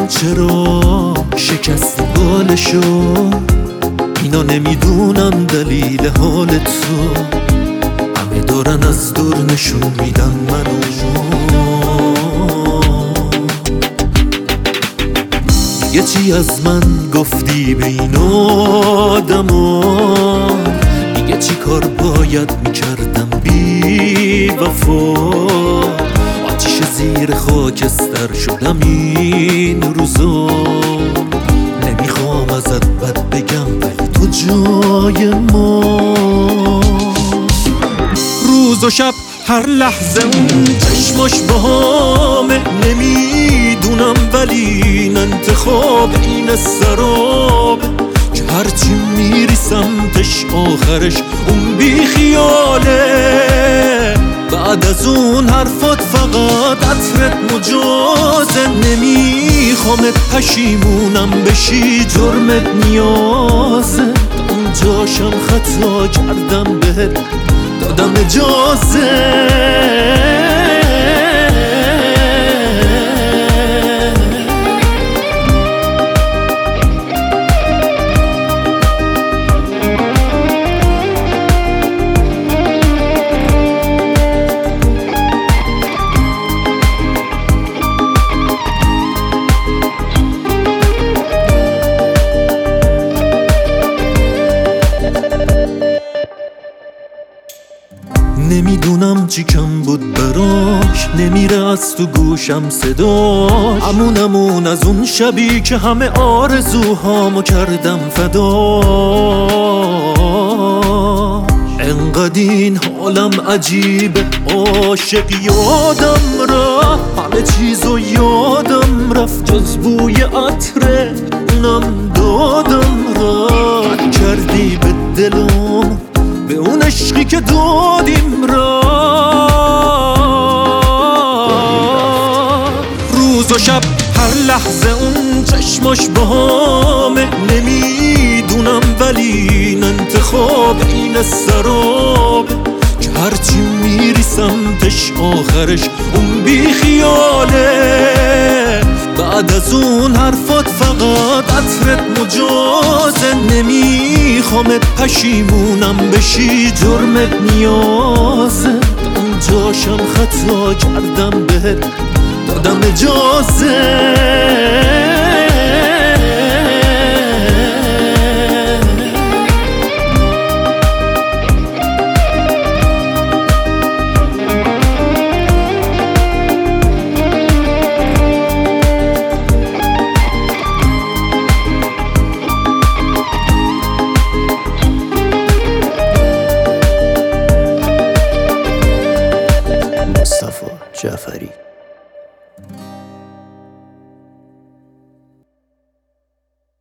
چرا شکست بالشو، اینا نمیدونن دلیل حال تو، همه دارن از دور نشون میدن منو. یه چی از من گفتی به این آدما، دیگه چی کار باید میکردم بی وفا، آتیش زیر خاکستر شدم این روزا. نمیخوام ازت بد بگم ولی تو جای ما، روز و شب هر لحظه اون چشماش باهامه. نمیدونم ولی این انتخاب این سراب، که هرچی میری سمتش آخرش اون بی خیاله. بعد از اون حرفات فقط عطرت مجازه. نمیخوامت پشیمونم بشی، جرمت نیازه. اونجاشم خطا کردم بهت دادم اجازه. نمیدونم چی کم بود براش، نمیره از تو گوشم صداش. همون از اون شبی که همه آرزوهامو کردم فدا. انقدر این حالم عجیبه، عاشق یادم رفت، همه چیزو یادم رفت جز بوی عطره اونم دادم رفت. کردی به دلم به اون عشقی که دادیم را. روز و شب هر لحظه اون چشماش باهامه. نمیدونم ولی این انتخاب این سراب، که هرچی میری سمتش آخرش اون بی خیاله. بعد از اون حرفات فقط عطرت مجازه. نمیخوامت پشیمونم بشی، جرمت نیازه. اونجاشم خطا کردم بهت دادم اجازه. مصطفی جعفری.